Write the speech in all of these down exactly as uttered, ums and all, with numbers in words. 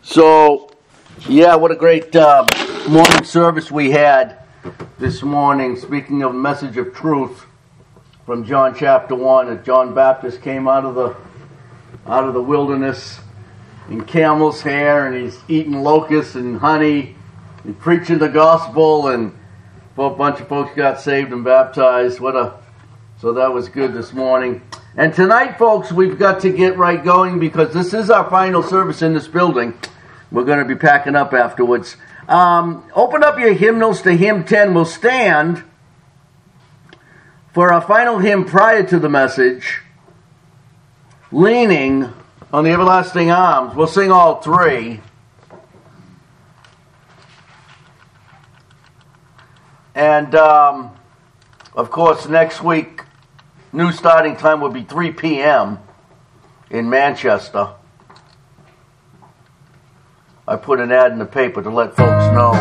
So, yeah, what a great uh, morning service we had this morning. Speaking of message of truth from John chapter one, as John Baptist came out of the out of the wilderness in camel's hair, and he's eating locusts and honey, and preaching the gospel, and a bunch of folks got saved and baptized. What a so that was good this morning. And tonight, folks, we've got to get right going because this is our final service in this building. We're going to be packing up afterwards. Um, open up your hymnals to hymn ten. We'll stand for our final hymn prior to the message, Leaning on the Everlasting Arms. We'll sing all three. And, um, of course, next week, new starting time will be three p.m. in Manchester. I put an ad in the paper to let folks know.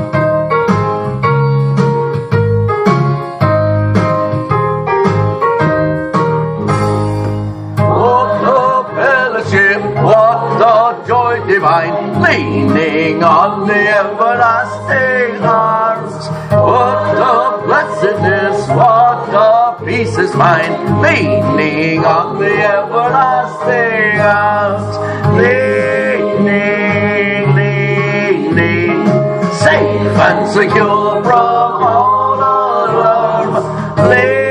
What a fellowship, what a joy divine, leaning on the everlasting arms. What a blessedness, what a peace is mine, leaning on the everlasting arms. Leaning, leaning, safe and secure from all alarm.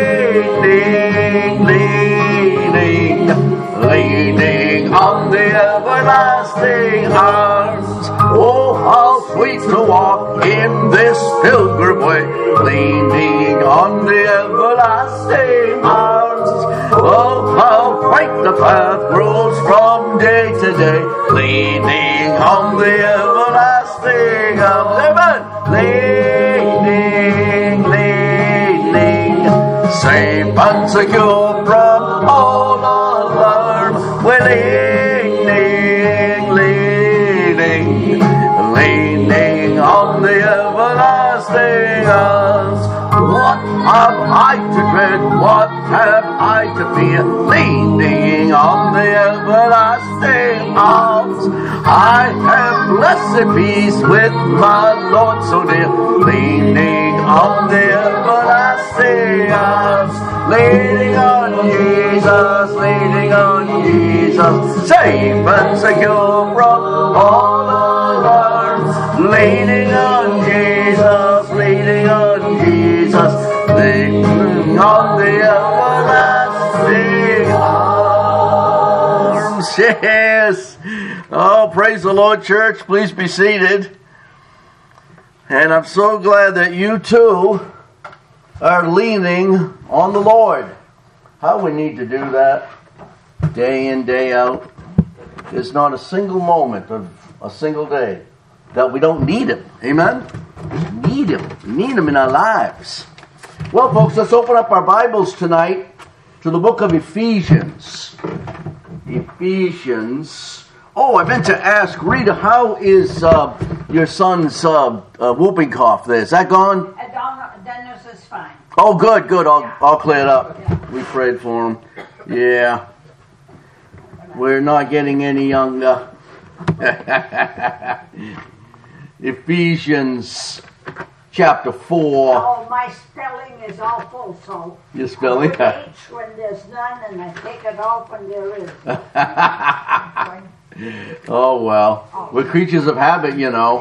Leaning, leaning, leaning on the everlasting arms. Oh, how sweet to walk in this pilgrim way, leaning on the everlasting arms. Oh, how bright the path grows from day to day, leaning on the everlasting arms. Amen. Leaning, leaning, safe and secure from all alarm. We're leaning, leaning, leaning on the everlasting arms. What have I to dread? What have I to fear? Leaning on the everlasting arms. I have blessed peace with my Lord so dear, leaning on the everlasting arms. Leaning on Jesus, leaning on Jesus, safe and secure from all alarms. Leaning on Jesus, leaning on Jesus, leaning on the everlasting arms. Yes. Oh, praise the Lord, church. Please be seated. And I'm so glad that you too are leaning on the Lord. How we need to do that day in, day out. There's not a single moment of a single day that we don't need Him. Amen? We need Him. We need Him in our lives. Well, folks, let's open up our Bibles tonight to the book of Ephesians. Ephesians. Oh, I meant to ask, Rita, how is uh, your son's uh, uh, whooping cough there? Is that gone? Dennis is fine. Oh, good, good. I'll, Yeah. I'll clear it up. Yeah. We prayed for him. Yeah. We're not getting any younger. Ephesians chapter four. Oh, my spelling is awful, so Your spelling? I put H when there's none, and I take it off when there is. Oh, well. Oh. We're creatures of habit, you know.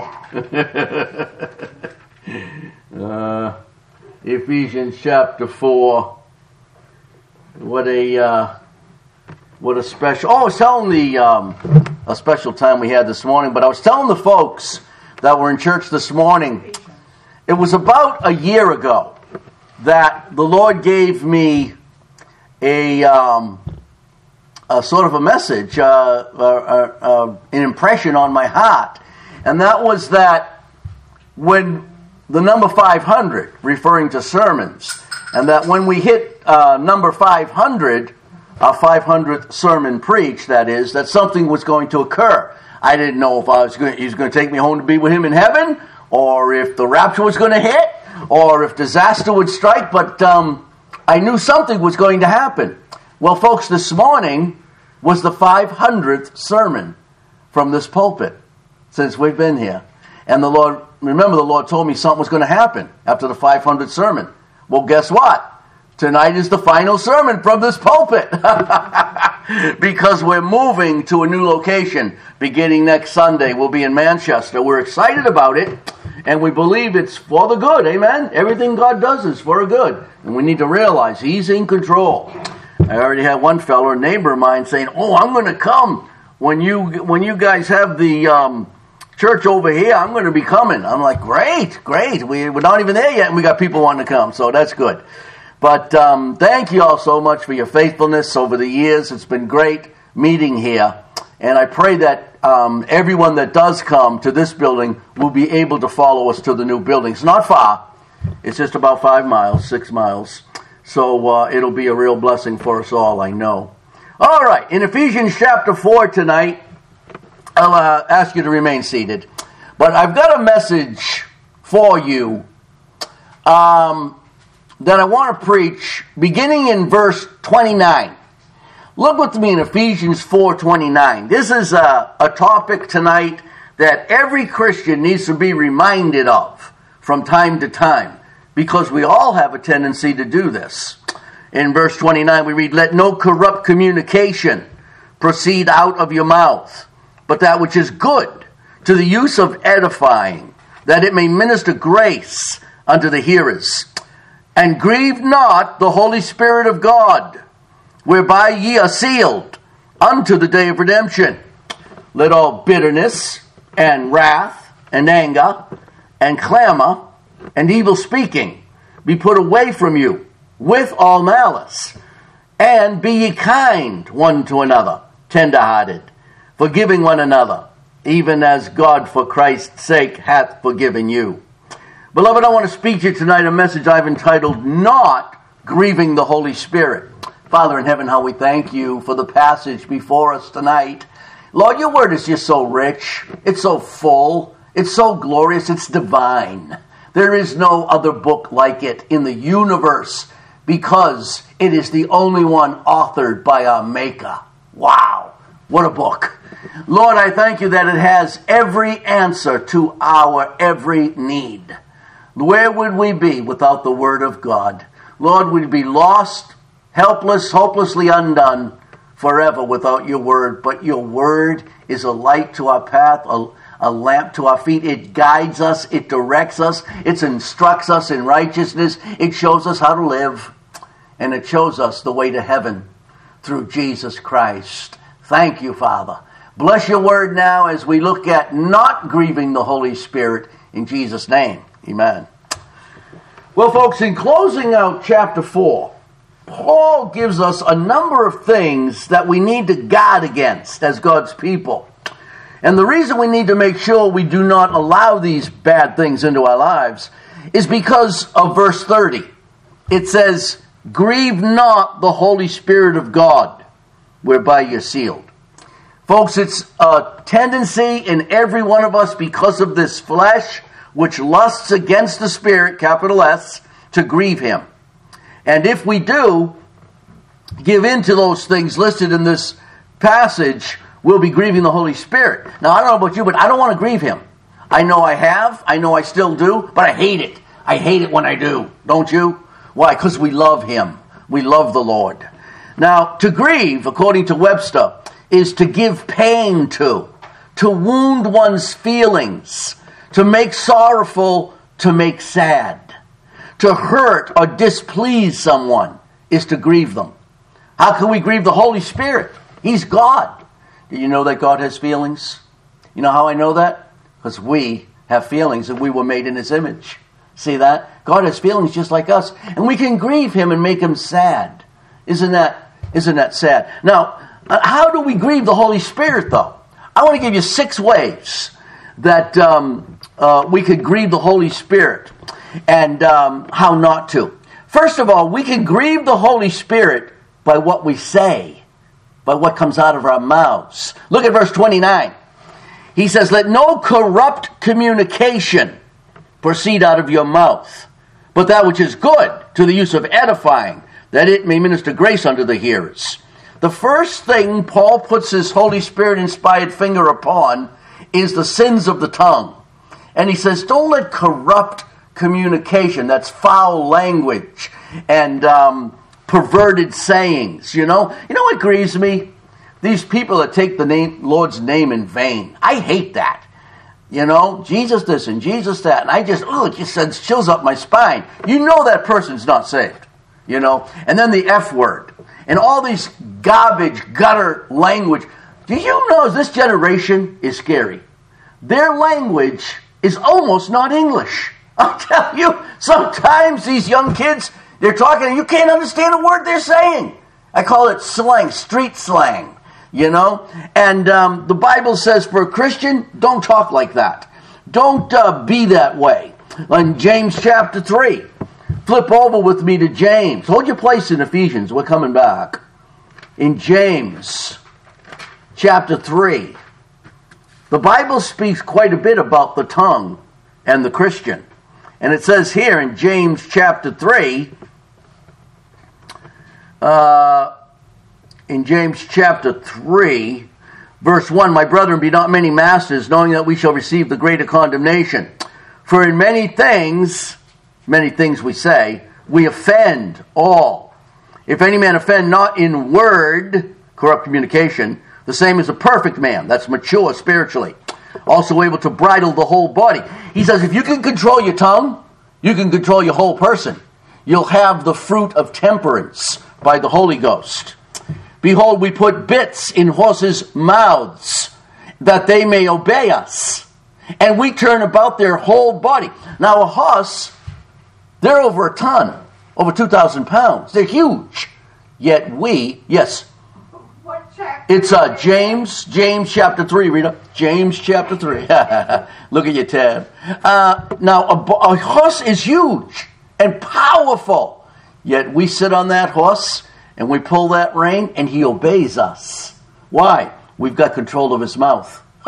uh, Ephesians chapter four. What a uh, what a special. Oh, I was telling the um, a special time we had this morning, but I was telling the folks that were in church this morning. It was about a year ago that the Lord gave me a um, a sort of a message, uh, uh, uh, an impression on my heart, and that was that when the number five hundred, referring to sermons, and that when we hit uh, number five hundred, our five hundredth sermon preached, that is, that something was going to occur. I didn't know if I was going, he was going to take me home to be with him in heaven, or if the rapture was going to hit, or if disaster would strike, but um, I knew something was going to happen. Well, folks, this morning was the five hundredth sermon from this pulpit. since we've been here. And the Lord, remember the Lord told me something was going to happen after the five hundredth sermon. Well, guess what? Tonight is the final sermon from this pulpit. Because we're moving to a new location beginning next Sunday. We'll be in Manchester. We're excited about it, and we believe it's for the good. Amen? Everything God does is for a good. And we need to realize He's in control. I already had one fellow, a neighbor of mine, saying, oh, I'm going to come when you when you guys have the um, church over here. I'm going to be coming. I'm like, great, great. We, we're not even there yet, and we got people wanting to come, so that's good. But um, thank you all so much for your faithfulness over the years. It's been great meeting here. And I pray that um, everyone that does come to this building will be able to follow us to the new building. It's not far. It's just about five miles, six miles. So uh, it'll be a real blessing for us all, I know. All right, in Ephesians chapter four tonight, I'll uh, ask you to remain seated. But I've got a message for you. Um... that I want to preach beginning in verse twenty-nine. Look with me in Ephesians four twenty-nine. This is a, a topic tonight that every Christian needs to be reminded of from time to time, because we all have a tendency to do this. In verse twenty-nine we read, let no corrupt communication proceed out of your mouth, but that which is good, to the use of edifying, that it may minister grace unto the hearers. And grieve not the Holy Spirit of God, whereby ye are sealed unto the day of redemption. Let all bitterness and wrath and anger and clamor and evil speaking be put away from you with all malice. And be ye kind one to another, tender-hearted, forgiving one another, even as God for Christ's sake hath forgiven you. Beloved, I want to speak to you tonight a message I've entitled, Not Grieving the Holy Spirit. Father in heaven, how we thank you for the passage before us tonight. Lord, your word is just so rich. It's so full. It's so glorious. It's divine. There is no other book like it in the universe, because it is the only one authored by our Maker. Wow, what a book. Lord, I thank you that it has every answer to our every need. Where would we be without the Word of God? Lord, we'd be lost, helpless, hopelessly undone forever without your Word. But your Word is a light to our path, a, a lamp to our feet. It guides us, it directs us, it instructs us in righteousness. It shows us how to live, and it shows us the way to heaven through Jesus Christ. Thank you, Father. Bless your Word now as we look at not grieving the Holy Spirit in Jesus' name. Amen. Well, folks, in closing out chapter four, Paul gives us a number of things that we need to guard against as God's people. And the reason we need to make sure we do not allow these bad things into our lives is because of verse thirty. It says, grieve not the Holy Spirit of God, whereby you're sealed. Folks, it's a tendency in every one of us because of this flesh, which lusts against the Spirit, capital S, to grieve Him. And if we do give in to those things listed in this passage, we'll be grieving the Holy Spirit. Now, I don't know about you, but I don't want to grieve Him. I know I have, I know I still do, but I hate it. I hate it when I do, don't you? Why? Because we love Him. We love the Lord. Now, to grieve, according to Webster, is to give pain to, to wound one's feelings, to make sorrowful, to make sad. To hurt or displease someone is to grieve them. How can we grieve the Holy Spirit? He's God. Do you know that God has feelings? You know how I know that? Because we have feelings and we were made in His image. See that? God has feelings just like us. And we can grieve Him and make Him sad. Isn't that, isn't that sad? Now, how do we grieve the Holy Spirit, though? I want to give you six ways that um, uh, we could grieve the Holy Spirit, and um, how not to. First of all, we can grieve the Holy Spirit by what we say, by what comes out of our mouths. Look at verse twenty-nine. He says, let no corrupt communication proceed out of your mouth, but that which is good, to the use of edifying, that it may minister grace unto the hearers. The first thing Paul puts his Holy Spirit-inspired finger upon is the sins of the tongue. And he says, don't let corrupt communication, that's foul language, and um, perverted sayings, you know. You know what grieves me? These people that take the name, Lord's name in vain. I hate that. You know, Jesus this and Jesus that. And I just, oh, it just sends chills up my spine. You know that person's not saved. You know. And then the F word. And all these garbage, gutter language. Do you know this generation is scary? Their language is almost not English. I'll tell you, sometimes these young kids, they're talking and you can't understand a word they're saying. I call it slang, street slang. You know, and um, the Bible says for a Christian, don't talk like that. Don't uh, be that way. In James chapter three, flip over with me to James. Hold your place in Ephesians. We're coming back. In James chapter three, the Bible speaks quite a bit about the tongue and the Christian. And it says here in James chapter three, uh... in James chapter three, verse one, my brethren, be not many masters, knowing that we shall receive the greater condemnation. For in many things, many things we say, we offend all. If any man offend not in word, corrupt communication, the same as a perfect man, that's mature spiritually, also able to bridle the whole body. He says, if you can control your tongue, you can control your whole person. You'll have the fruit of temperance by the Holy Ghost. Behold, we put bits in horses' mouths, that they may obey us. And we turn about their whole body. Now, a horse, they're over a ton, over two thousand pounds. They're huge. Yet we, yes. It's uh, James, James chapter three, Rita. James chapter three. Look at your tab. Uh, now, a, a horse is huge and powerful. Yet we sit on that horse and we pull that rein, and he obeys us. Why? We've got control of his mouth.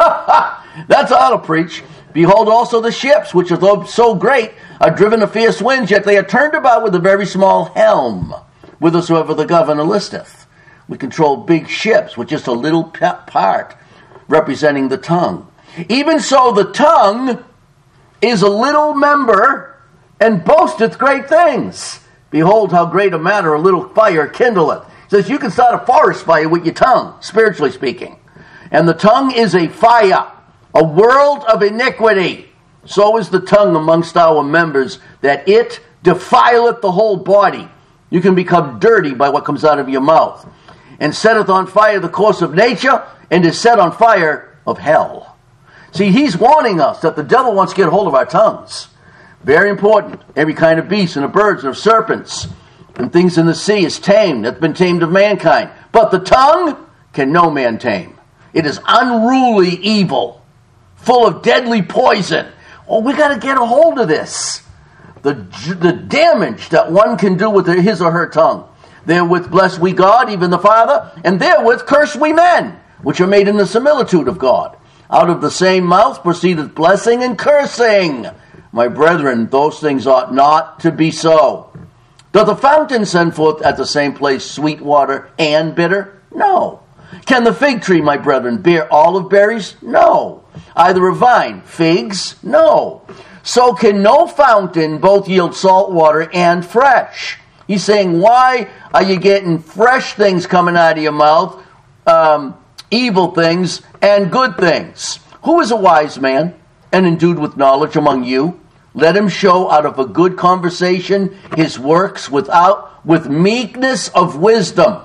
That's how to preach. Behold also the ships, which are so great, are driven of fierce winds, yet they are turned about with a very small helm, whithersoever the governor listeth. We control big ships with just a little part, representing the tongue. Even so, the tongue is a little member, and boasteth great things. Behold how great a matter a little fire kindleth. He says you can start a forest fire with your tongue, spiritually speaking. And the tongue is a fire, a world of iniquity. So is the tongue amongst our members, that it defileth the whole body. You can become dirty by what comes out of your mouth. And setteth on fire the course of nature, and is set on fire of hell. See, he's warning us that the devil wants to get a hold of our tongues. Very important. Every kind of beast and of birds and of serpents and things in the sea is tamed, that's been tamed of mankind. But the tongue can no man tame. It is unruly evil, full of deadly poison. Oh, we got to get a hold of this. The, the damage that one can do with his or her tongue. Therewith bless we God, even the Father, and therewith curse we men, which are made in the similitude of God. Out of the same mouth proceedeth blessing and cursing. My brethren, those things ought not to be so. Doth the fountain send forth at the same place sweet water and bitter? No. Can the fig tree, my brethren, bear olive berries? No. Either a vine, figs? No. So can no fountain both yield salt water and fresh. He's saying, why are you getting fresh things coming out of your mouth, um, evil things, and good things? Who is a wise man and endued with knowledge among you? Let him show out of a good conversation his works without with meekness of wisdom.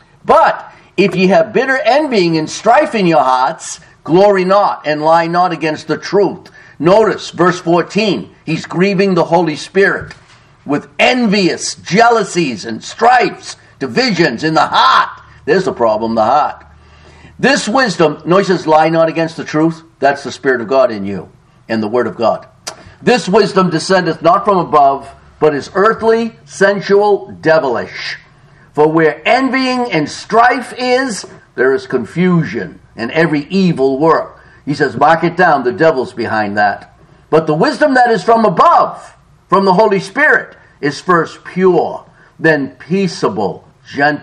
But if ye have bitter envying and strife in your hearts, glory not and lie not against the truth. Notice verse fourteen. He's grieving the Holy Spirit with envious jealousies and strifes, divisions in the heart. There's the problem, the heart. This wisdom, no, he says, lie not against the truth. That's the Spirit of God in you and the Word of God. This wisdom descendeth not from above, but is earthly, sensual, devilish. For where envying and strife is, there is confusion and every evil work. He says, mark it down, the devil's behind that. But the wisdom that is from above, from the Holy Spirit, is first pure, then peaceable, gentle,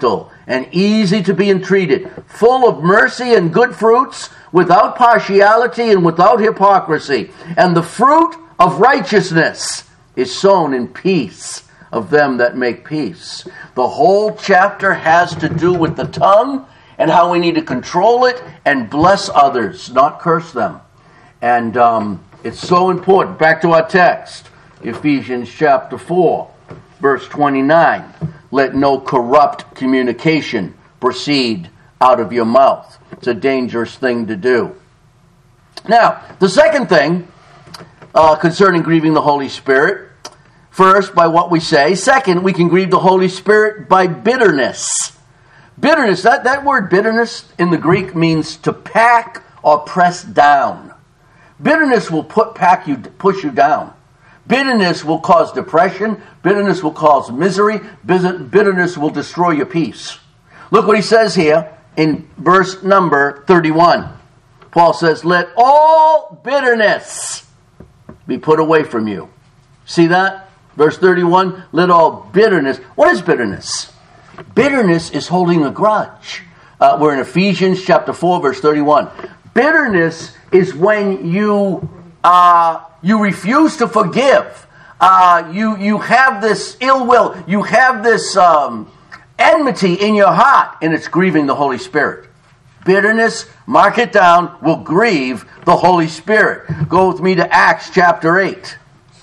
and easy to be entreated, full of mercy and good fruits, without partiality and without hypocrisy. And the fruit of righteousness is sown in peace of them that make peace. The whole chapter has to do with the tongue and how we need to control it and bless others, not curse them. And um, it's so important. Back to our text, Ephesians chapter four, verse twenty-nine. Let no corrupt communication proceed out of your mouth. It's a dangerous thing to do. Now, the second thing uh, concerning grieving the Holy Spirit, first, by what we say. Second, we can grieve the Holy Spirit by bitterness. Bitterness, that, that word bitterness in the Greek means to pack or press down. Bitterness will put pack you, push you down. Bitterness will cause depression. Bitterness will cause misery. Bitterness will destroy your peace. Look what he says here in verse number thirty-one. Paul says, let all bitterness be put away from you. See that? Verse thirty-one, let all bitterness. What is bitterness? Bitterness is holding a grudge. Uh, we're in Ephesians chapter four, verse thirty-one. Bitterness is when you uh, you refuse to forgive. Uh, you you have this ill will. You have this um, enmity in your heart, and it's grieving the Holy Spirit. Bitterness, mark it down, will grieve the Holy Spirit. Go with me to Acts chapter eight.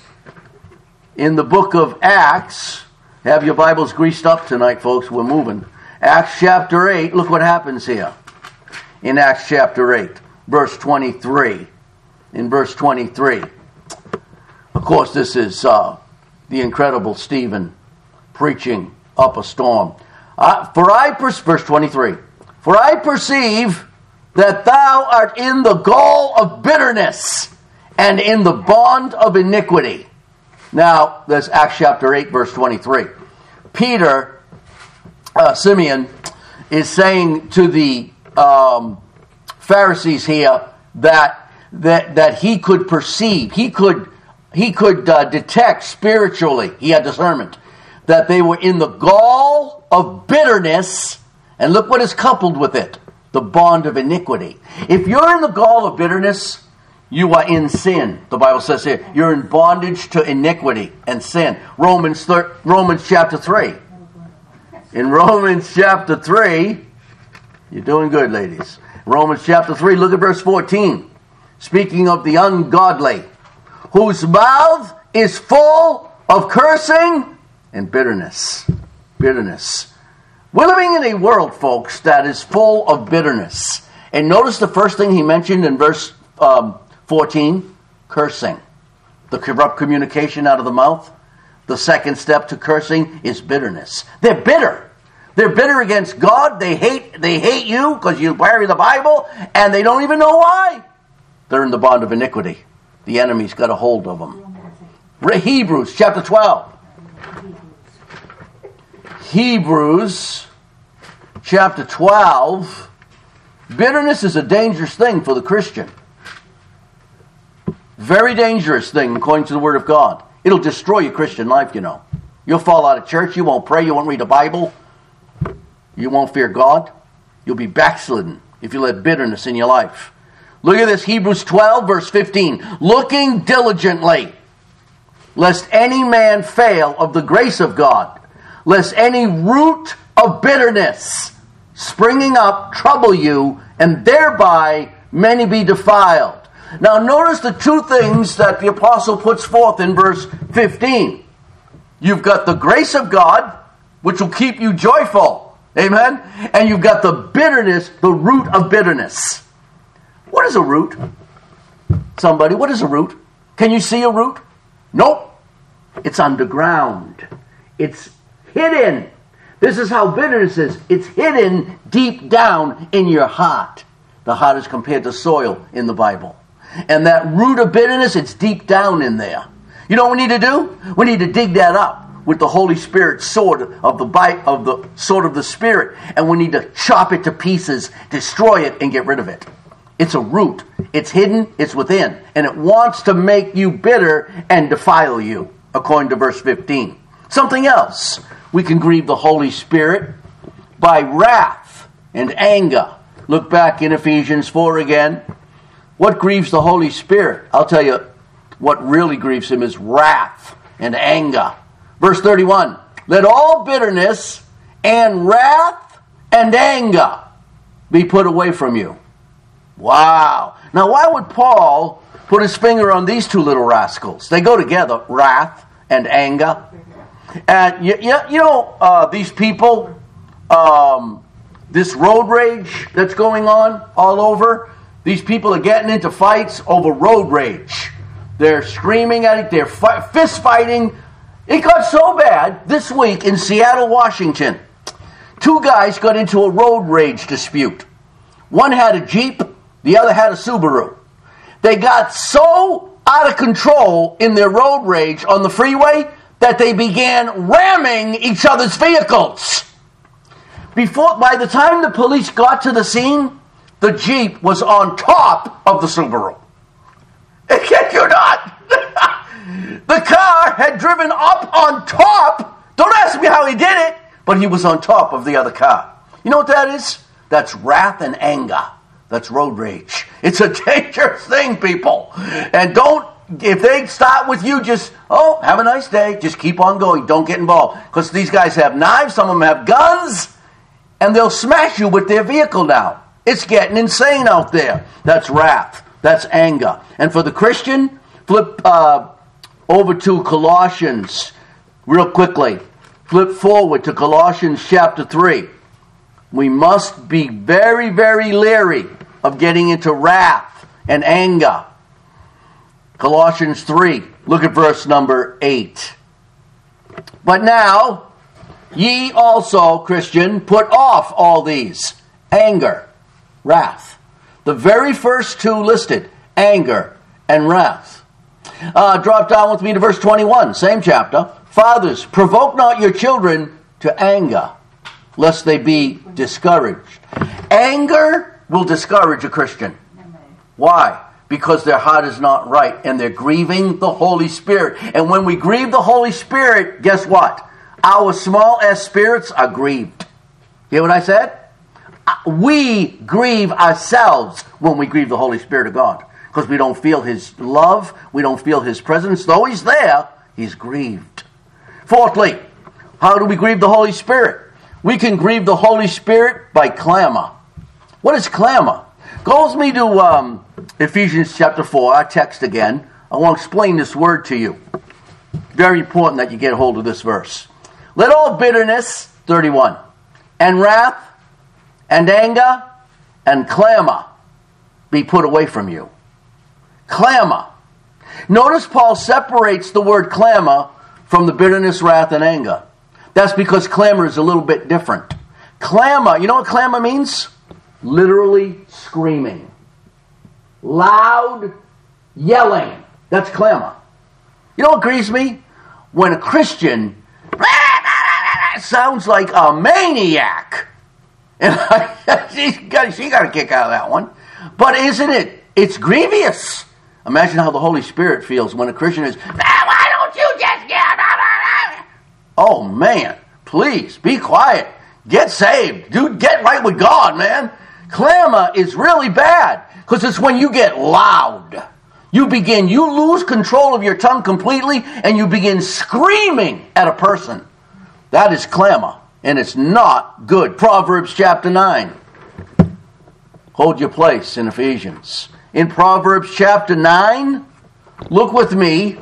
In the book of Acts, have your Bibles greased up tonight, folks. We're moving. Acts chapter eight, look what happens here. In Acts chapter eight, verse twenty-three. In verse twenty-three. Of course, this is uh, the incredible Stephen preaching up a storm. Uh, for I, per- verse twenty-three. For I perceive that thou art in the gall of bitterness and in the bond of iniquity. Now, there's Acts chapter eight, verse twenty-three. Peter, uh, Simeon, is saying to the um, Pharisees here that that that he could perceive, he could he could uh, detect spiritually. He had discernment that they were in the gall of bitterness, and look what is coupled with it: the bond of iniquity. If you're in the gall of bitterness, you are in sin. The Bible says here, you're in bondage to iniquity and sin. Romans thir- Romans chapter three. In Romans chapter three, you're doing good, ladies. Romans chapter three, look at verse fourteen. Speaking of the ungodly, whose mouth is full of cursing and bitterness. Bitterness. We're living in a world, folks, that is full of bitterness. And notice the first thing he mentioned in verse um, fourteen, cursing. The corrupt communication out of the mouth. The second step to cursing is bitterness. They're bitter. They're bitter against God. They hate they hate you because you carry the Bible, and they don't even know why. They're in the bond of iniquity. The enemy's got a hold of them. Hebrews chapter twelve. Hebrews chapter twelve. Bitterness is a dangerous thing for the Christian. Very dangerous thing according to the Word of God. It'll destroy your Christian life, you know. You'll fall out of church. You won't pray. You won't read the Bible. You won't fear God. You'll be backslidden if you let bitterness in your life. Look at this, Hebrews twelve, verse fifteen. Looking diligently, lest any man fail of the grace of God, lest any root of bitterness springing up trouble you, and thereby many be defiled. Now notice the two things that the apostle puts forth in verse fifteen. You've got the grace of God, which will keep you joyful. Amen? And you've got the bitterness, the root of bitterness. What is a root? Somebody, what is a root? Can you see a root? Nope. It's underground. It's hidden. This is how bitterness is. It's hidden deep down in your heart. The heart is compared to soil in the Bible. And that root of bitterness, it's deep down in there. You know what we need to do? We need to dig that up with the Holy Spirit sword of the bite of the sword of the Spirit, and we need to chop it to pieces, destroy it, and get rid of it. It's a root. It's hidden. It's within, and it wants to make you bitter and defile you, according to verse fifteen. Something else. We can grieve the Holy Spirit by wrath and anger. Look back in Ephesians four again. What grieves the Holy Spirit? I'll tell you what really grieves him is wrath and anger. Verse thirty-one, let all bitterness and wrath and anger be put away from you. Wow. Now why would Paul put his finger on these two little rascals? They go together, wrath and anger. And you, you, you know, uh, these people, um, this road rage that's going on all over, these people are getting into fights over road rage. They're screaming at it, they're fi- fist fighting. It got so bad this week in Seattle, Washington. Two guys got into a road rage dispute. One had a Jeep, the other had a Subaru. They got so out of control in their road rage on the freeway that they began ramming each other's vehicles. Before, by the time the police got to the scene, the Jeep was on top of the Subaru. I kid you not. The car had driven up on top. Don't ask me how he did it, but he was on top of the other car. You know what that is? That's wrath and anger. That's road rage. It's a dangerous thing, people. And don't, if they start with you, just, oh, have a nice day. Just keep on going. Don't get involved. Because these guys have knives. Some of them have guns. And they'll smash you with their vehicle now. It's getting insane out there. That's wrath. That's anger. And for the Christian, flip uh, over to Colossians real quickly. Flip forward to Colossians chapter three. We must be very, very leery of getting into wrath and anger. Colossians three, look at verse number eight. But now, ye also, Christian, put off all these. Anger, wrath. The very first two listed, anger and wrath. Uh, drop down with me to verse twenty-one, same chapter. Fathers, provoke not your children to anger, lest they be discouraged. Anger will discourage a Christian. Why? Because their heart is not right and they're grieving the Holy Spirit. And when we grieve the Holy Spirit, guess what? Our small s spirits are grieved. Hear what I said? We grieve ourselves when we grieve the Holy Spirit of God. Because we don't feel His love, we don't feel His presence. Though He's there, He's grieved. Fourthly, how do we grieve the Holy Spirit? We can grieve the Holy Spirit by clamor. What is clamor? Go with me to um, Ephesians chapter four, our text again. I want to explain this word to you. Very important that you get a hold of this verse. Let all bitterness, thirty-one, and wrath, and anger, and clamor be put away from you. Clamor. Notice Paul separates the word clamor from the bitterness, wrath, and anger. That's because clamor is a little bit different. Clamor, you know what clamor means? Literally screaming. Loud yelling. That's clamor. You know what grieves me? When a Christian sounds like a maniac. And I, she's got, she got a kick out of that one. But isn't it? It's grievous. Imagine how the Holy Spirit feels when a Christian is, ah, why don't you just get... Oh, man, please, be quiet. Get saved. Dude, get right with God, man. Clamor is really bad because it's when you get loud. You begin, you lose control of your tongue completely and you begin screaming at a person. That is clamor, and it's not good. Proverbs chapter nine. Hold your place in Ephesians. In Proverbs chapter nine, look with me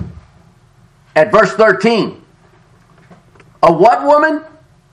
at verse thirteen. A what woman?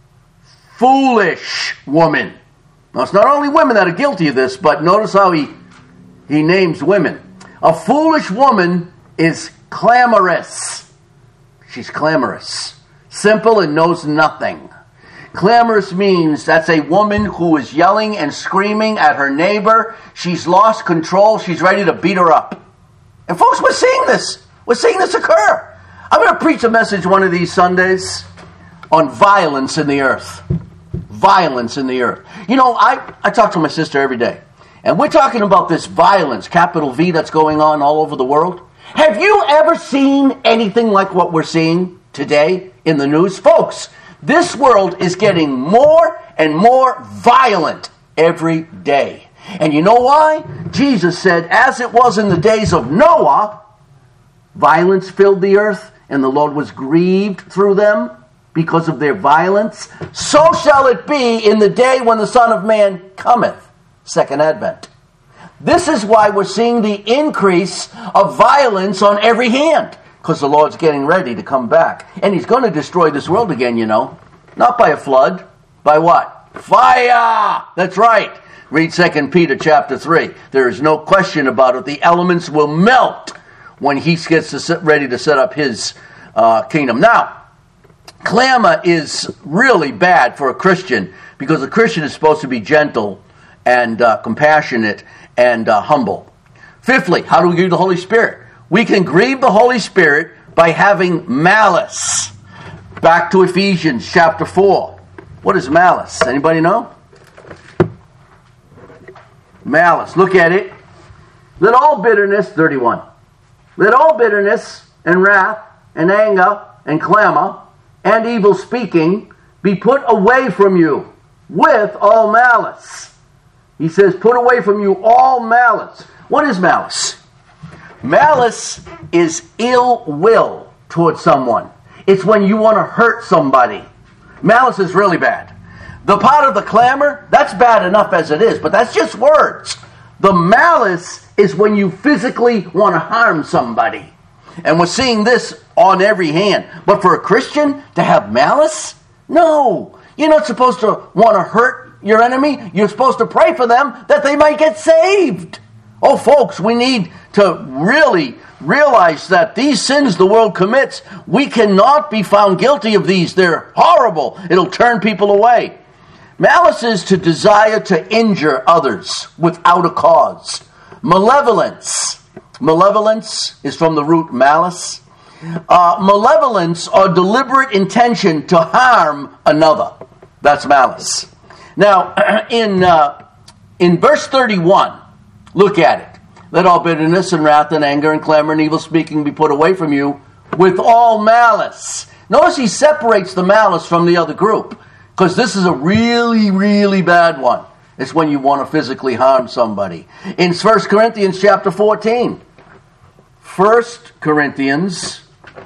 Foolish woman. Now, it's not only women that are guilty of this, but notice how he, he names women. A foolish woman is clamorous. She's clamorous. Simple and knows nothing. Clamorous means that's a woman who is yelling and screaming at her neighbor. She's lost control. She's ready to beat her up. And folks, we're seeing this. We're seeing this occur. I'm going to preach a message one of these Sundays on violence in the earth. Violence in the earth. You know, I, I talk to my sister every day. And we're talking about this violence, capital V, that's going on all over the world. Have you ever seen anything like what we're seeing today in the news? Folks, this world is getting more and more violent every day. And you know why? Jesus said, as it was in the days of Noah, violence filled the earth, and the Lord was grieved through them because of their violence. So shall it be in the day when the Son of Man cometh. Second Advent. This is why we're seeing the increase of violence on every hand. Because the Lord's getting ready to come back. And He's going to destroy this world again, you know. Not by a flood. By what? Fire! That's right. Read Second Peter chapter three. There is no question about it. The elements will melt when He gets to set, ready to set up His uh, kingdom. Now, clamor is really bad for a Christian, because a Christian is supposed to be gentle and uh, compassionate and uh, humble. Fifthly, how do we grieve the Holy Spirit? We can grieve the Holy Spirit by having malice. Back to Ephesians chapter four. What is malice? Anybody know? Malice. Look at it. Let all bitterness, thirty-one. Let all bitterness and wrath and anger and clamor and evil speaking be put away from you with all malice. He says, put away from you all malice. What is malice? Malice is ill will towards someone. It's when you want to hurt somebody. Malice is really bad. The part of the clamor, that's bad enough as it is, but that's just words. The malice is when you physically want to harm somebody. And we're seeing this on every hand. But for a Christian to have malice? No. You're not supposed to want to hurt your enemy. You're supposed to pray for them that they might get saved. Oh, folks, we need to really realize that these sins the world commits, we cannot be found guilty of these. They're horrible. It'll turn people away. Malice is to desire to injure others without a cause. Malevolence. Malevolence is from the root malice. Uh, malevolence or deliberate intention to harm another. That's malice. Now, in uh, in verse thirty-one, look at it. Let all bitterness and wrath and anger and clamor and evil speaking be put away from you with all malice. Notice he separates the malice from the other group, because this is a really, really bad one. It's when you want to physically harm somebody. In First Corinthians chapter fourteen, First Corinthians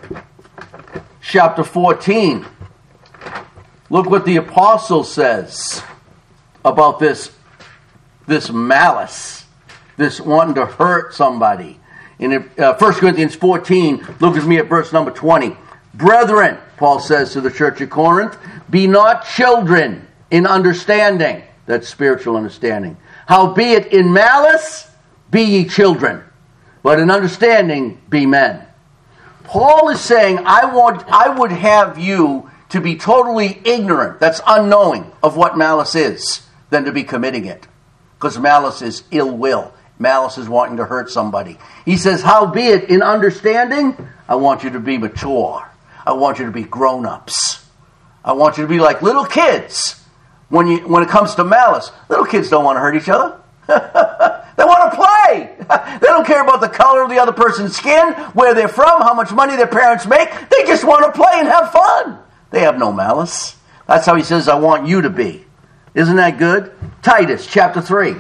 chapter fourteen, look what the apostle says about this, this malice, this wanting to hurt somebody. In uh, First Corinthians fourteen, look with me at verse number twenty. Brethren, Paul says to the church at Corinth, be not children in understanding. That's spiritual understanding. Howbeit in malice be ye children, but in understanding be men. Paul is saying, I want, I would have you to be totally ignorant, that's unknowing, of what malice is, than to be committing it. Because malice is ill will. Malice is wanting to hurt somebody. He says, howbeit in understanding, I want you to be mature. I want you to be grown-ups. I want you to be like little kids. When you when it comes to malice, little kids don't want to hurt each other. They want to play. They don't care about the color of the other person's skin, where they're from, how much money their parents make. They just want to play and have fun. They have no malice. That's how he says, I want you to be. Isn't that good? Titus chapter three.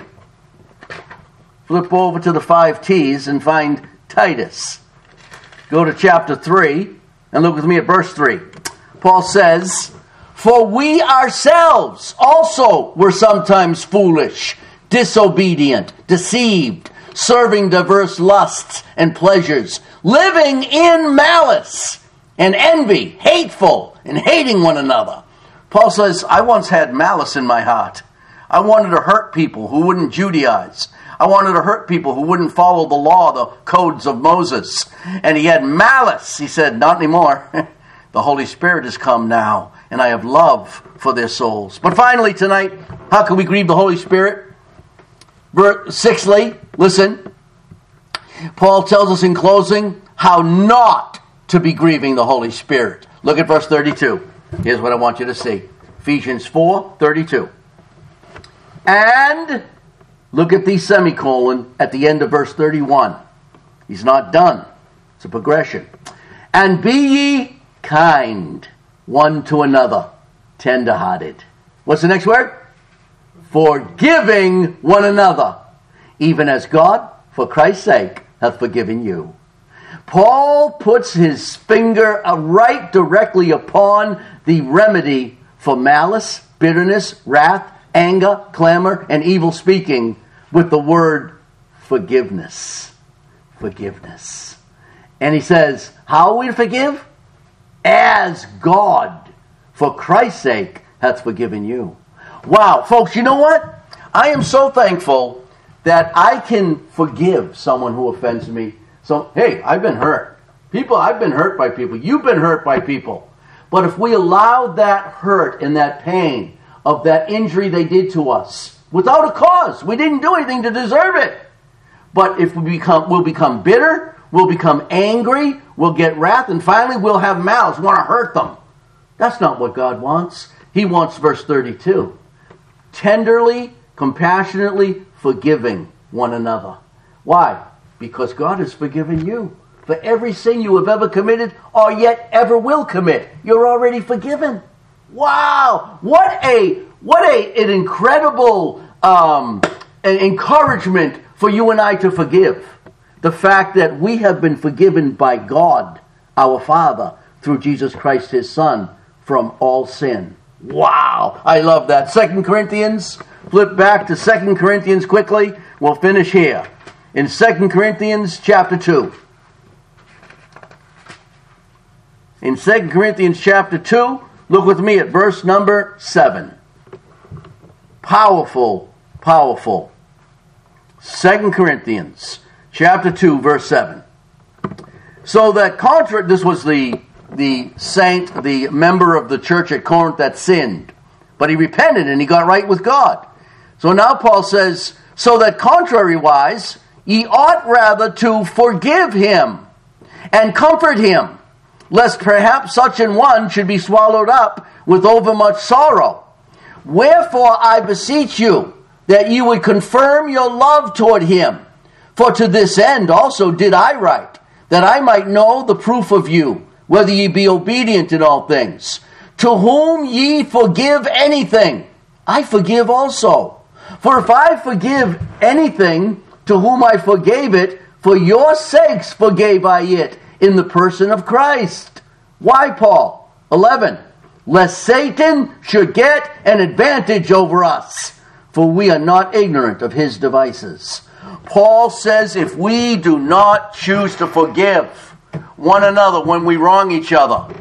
Flip over to the five T's and find Titus. Go to chapter three and look with me at verse three. Paul says, for we ourselves also were sometimes foolish, disobedient, deceived, serving diverse lusts and pleasures, living in malice and envy, hateful, and hating one another. Paul says, I once had malice in my heart. I wanted to hurt people who wouldn't Judaize. I wanted to hurt people who wouldn't follow the law, the codes of Moses. And he had malice. He said, not anymore. The Holy Spirit has come now, and I have love for their souls. But finally tonight, how can we grieve the Holy Spirit? Verse, sixthly, listen. Paul tells us in closing how not to be grieving the Holy Spirit. Look at verse thirty-two. Here's what I want you to see. Ephesians four thirty-two. And look at the semicolon at the end of verse thirty-one. He's not done. It's a progression. And be ye kind one to another, tender-hearted, What's the next word? Forgiving one another, even as God, for Christ's sake, hath forgiven you. Paul puts his finger right directly upon the remedy for malice, bitterness, wrath, anger, clamor, and evil speaking with the word forgiveness. Forgiveness. And he says, how are we to forgive? As God, for Christ's sake, hath forgiven you. Wow, folks, you know what? I am so thankful that I can forgive someone who offends me. So, hey, I've been hurt. People, I've been hurt by people. You've been hurt by people. But if we allow that hurt and that pain of that injury they did to us without a cause, we didn't do anything to deserve it. But if we become, we'll become bitter, we'll become angry, we'll get wrath, and finally we'll have mouths, want to hurt them. That's not what God wants. He wants verse thirty-two. Tenderly, compassionately forgiving one another. Why? Because God has forgiven you. For every sin you have ever committed or yet ever will commit, you're already forgiven. Wow! What a what a an incredible um, an encouragement for you and I to forgive. The fact that we have been forgiven by God, our Father, through Jesus Christ, His Son, from all sin. Wow! I love that. Second Corinthians, flip back to Second Corinthians quickly. We'll finish here. In Second Corinthians chapter two. In Second Corinthians chapter two, look with me at verse number seven. Powerful, powerful. Second Corinthians chapter two, verse seven. So that contrary, this was the, the saint, the member of the church at Corinth that sinned. But he repented and he got right with God. So now Paul says, so that contrariwise, ye ought rather to forgive him and comfort him, lest perhaps such an one should be swallowed up with overmuch sorrow. Wherefore I beseech you that you would confirm your love toward him. For to this end also did I write, that I might know the proof of you, whether ye be obedient in all things. To whom ye forgive anything, I forgive also. For if I forgive anything, to whom I forgave it, for your sakes forgave I it, in the person of Christ. Why, Paul? eleven. Lest Satan should get an advantage over us, for we are not ignorant of his devices. Paul says if we do not choose to forgive one another when we wrong each other,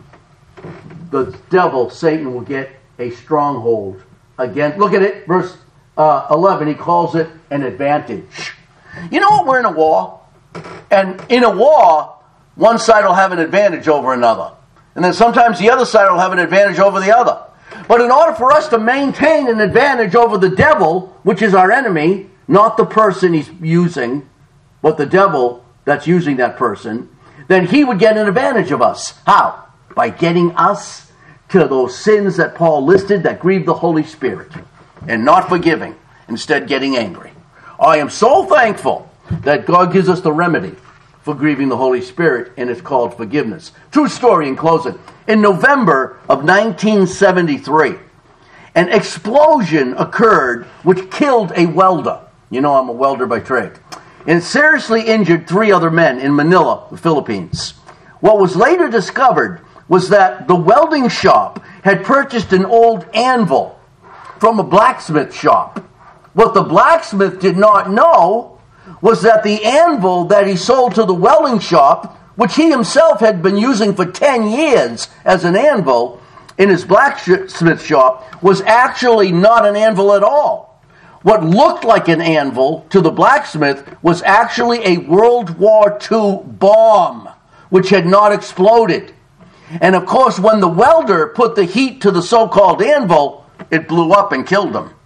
the devil, Satan, will get a stronghold again. Look at it, verse uh, eleven. He calls it an advantage. You know what? We're in a war. And in a war, one side will have an advantage over another. And then sometimes the other side will have an advantage over the other. But in order for us to maintain an advantage over the devil, which is our enemy, not the person he's using, but the devil that's using that person, then he would get an advantage of us. How? By getting us to those sins that Paul listed that grieve the Holy Spirit and not forgiving, instead getting angry. I am so thankful that God gives us the remedy for grieving the Holy Spirit, and it's called forgiveness. True story in closing. In November of nineteen seventy-three, an explosion occurred which killed a welder. You know I'm a welder by trade. And seriously injured three other men in Manila, the Philippines. What was later discovered was that the welding shop had purchased an old anvil from a blacksmith shop. What the blacksmith did not know was that the anvil that he sold to the welding shop, which he himself had been using for ten years as an anvil in his blacksmith shop, was actually not an anvil at all. What looked like an anvil to the blacksmith was actually a World War Two bomb, which had not exploded. And of course, when the welder put the heat to the so-called anvil, it blew up and killed him.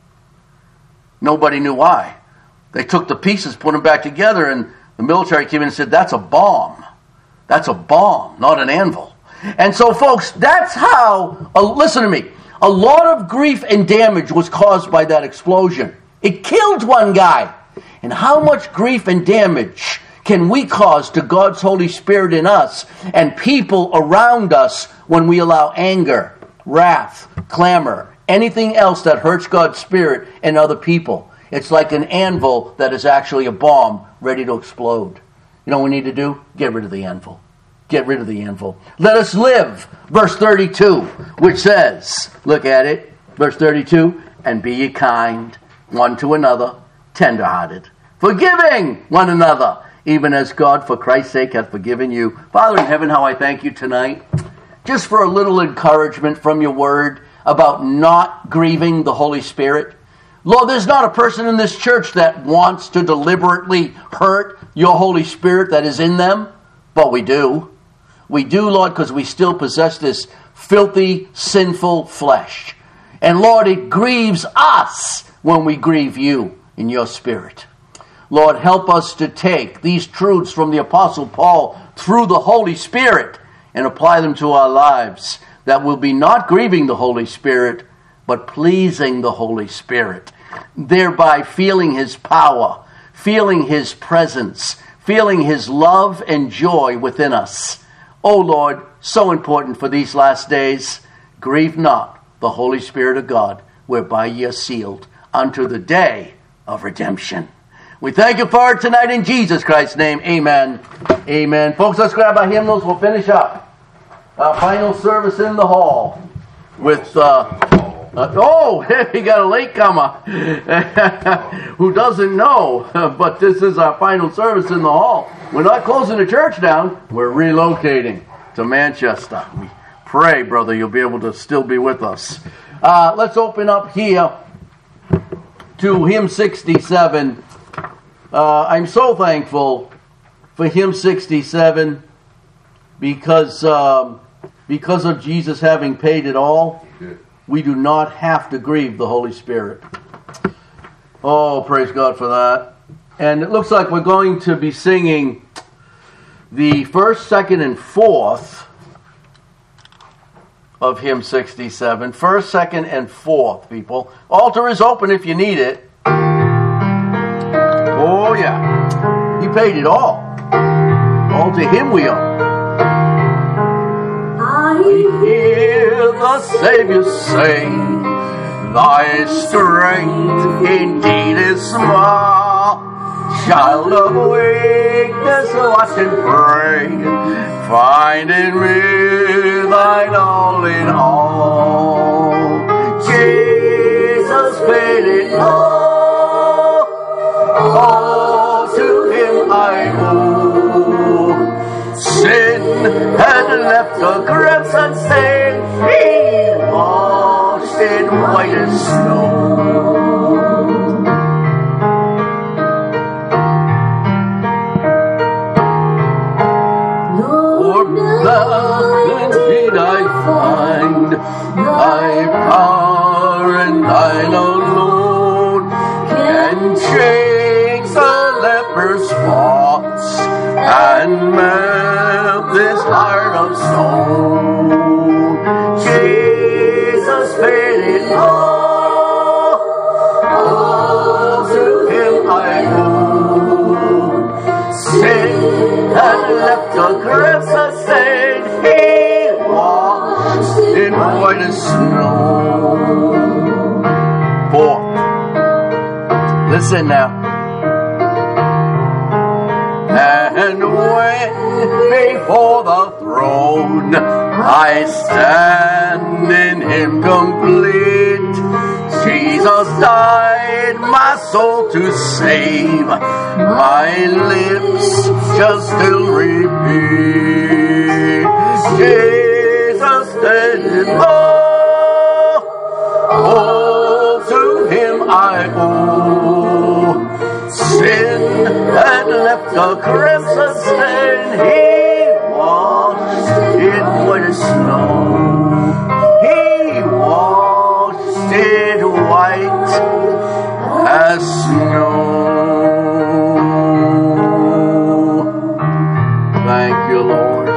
Nobody knew why. They took the pieces, put them back together, and the military came in and said, that's a bomb. That's a bomb, not an anvil. And so, folks, that's how, uh, listen to me, a lot of grief and damage was caused by that explosion. It killed one guy. And how much grief and damage can we cause to God's Holy Spirit in us and people around us when we allow anger, wrath, clamor, anything else that hurts God's Spirit and other people. It's like an anvil that is actually a bomb ready to explode. You know what we need to do? Get rid of the anvil. Get rid of the anvil. Let us live. Verse thirty-two, which says, look at it. Verse thirty-two, and be ye kind one to another, tenderhearted, forgiving one another, even as God for Christ's sake hath forgiven you. Father in heaven, how I thank you tonight, just for a little encouragement from your word about not grieving the Holy Spirit. Lord, there's not a person in this church that wants to deliberately hurt your Holy Spirit that is in them, but we do. We do, Lord, because we still possess this filthy, sinful flesh. And Lord, it grieves us when we grieve you in your Spirit. Lord, help us to take these truths from the Apostle Paul through the Holy Spirit and apply them to our lives, that we'll be not grieving the Holy Spirit, but pleasing the Holy Spirit, thereby feeling his power, feeling his presence, feeling his love and joy within us. Oh Lord, so important for these last days. Grieve not the Holy Spirit of God, whereby ye are sealed unto the day of redemption. We thank you for it tonight in Jesus Christ's name. Amen. Amen. Folks, let's grab our hymnals. We'll finish up our final service in the hall with... Uh, Uh, oh, we got a latecomer who doesn't know, but this is our final service in the hall. We're not closing the church down. We're relocating to Manchester. We pray, brother, you'll be able to still be with us. Uh, let's open up here to hymn sixty-seven. Uh, I'm so thankful for hymn sixty-seven because, um, because of Jesus having paid it all. We do not have to grieve the Holy Spirit. Oh, praise God for that. And it looks like we're going to be singing the first, second, and fourth of hymn sixty-seven. First, second, and fourth, people. Altar is open if you need it. Oh, yeah. He paid it all. All to him we owe. I hear the Savior say, thy strength indeed is small. Child of weakness, watch and pray. Find in me thine all in all. Jesus paid it all. All to him I owe. Sin had left a crimson stain, he washed in white as snow. Lord, thou did I find thy power and thine alone can change the leper's spots and melt this heart of stone. Jesus paid it all. All to him I owe. Sin had left a crimson stain, he washed in white as snow. Four. Listen now. And when before the throne I stand in him complete, Jesus died my soul to save, my lips shall still repeat, Jesus did it all, all to him I owe. Sin had left a crimson stain, he washed in white as snow. He washed in white as snow. Thank you, Lord.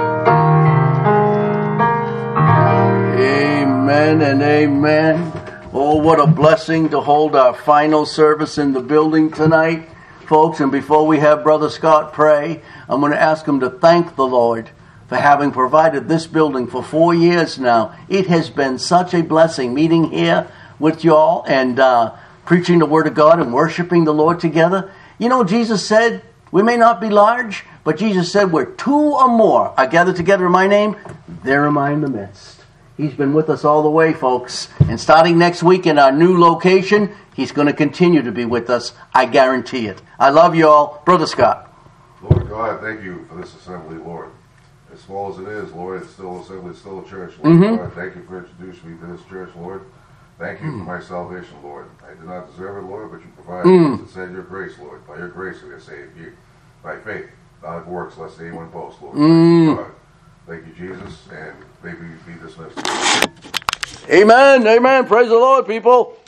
Amen and amen. Oh, what a blessing to hold our final service in the building tonight, folks. And before we have Brother Scott pray, I'm going to ask him to thank the Lord for having provided this building for four years now. It has been such a blessing meeting here with y'all and uh, preaching the Word of God and worshiping the Lord together. You know, Jesus said, we may not be large, but Jesus said, where two or more are gathered together in my name, there am I in the midst. He's been with us all the way, folks. And starting next week in our new location, he's going to continue to be with us. I guarantee it. I love you all. Brother Scott. Lord God, thank you for this assembly, Lord. As small as it is, Lord, it's still an assembly, it's still a church, Lord. Mm-hmm. God, thank you for introducing me to this church, Lord. Thank you for my salvation, Lord. I did not deserve it, Lord, but you provided Mm. it. It said your grace, Lord. By your grace we are saved. You, by faith, not of works, lest anyone boast, Lord. Mm. Thank you, God. Thank you, Jesus, and may we be dismissed. Amen. Amen. Praise the Lord, people.